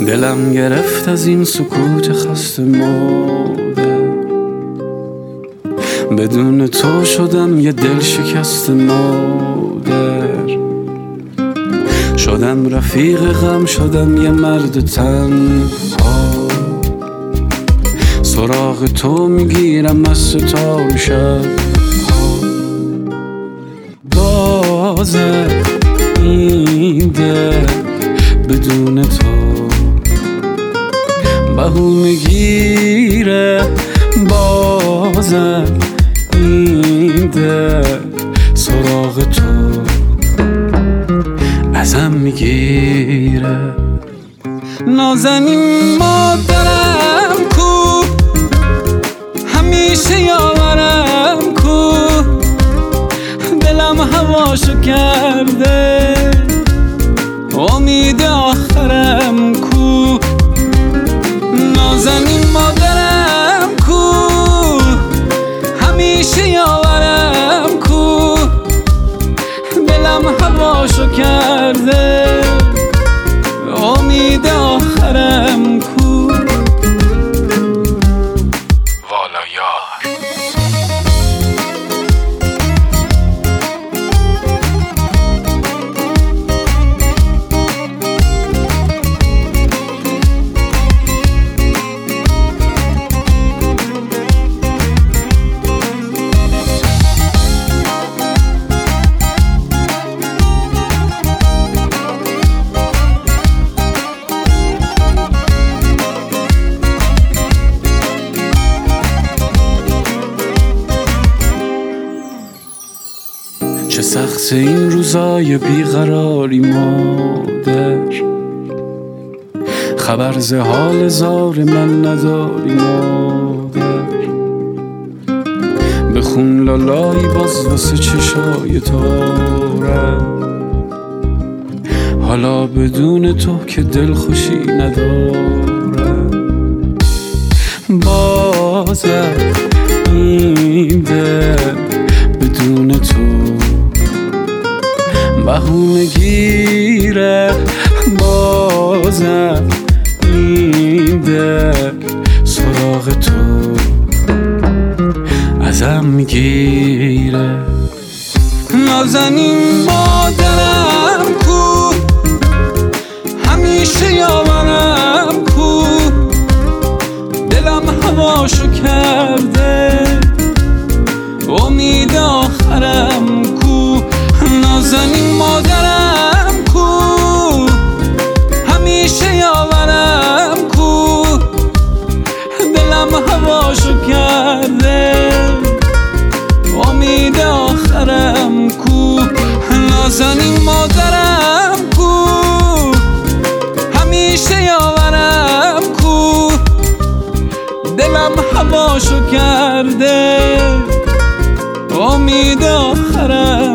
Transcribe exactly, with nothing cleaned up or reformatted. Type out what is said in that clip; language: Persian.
دلم گرفت از این سکوت خسته مرده، بدون تو شدم یه دل شکست مادر، شدم رفیق غم، شدم یه مرد تنها، سراغ تو میگیرم از ستاره شب ها. بازم این دل بدون تو بهو میگیره، بازم این دل سراغ تو ازم میگیره. نازنین مادرم کو، همیشه یاورم کو، دلم هواشو کرده، امید آخرم کو. نازنین مادرم کو، همیشه یاورم کو، دلم هواشو کرده، امید آخرم کو. والا یار چه سخت این روزای بیقراری مادر، خبر ز حال زار من نداری مادر، بخون لالایی باز واسه چشای تارم، حالا بدون تو که دل خوشی ندارم. بازم این دل بدون تو بهو میگیره، بازم این دل سراغ تو ازم میگیره. نازنین مادرم کو، همیشه یاورم کو، دلم هواشو کرده، امید آخرم کو. نازنین مادرم کو، همیشه یاورم کو، دلم هواشو کرده، امید آخرم کو. نازنین مادرم کو، همیشه یاورم کو، دلم هواشو کرده، امید آخرم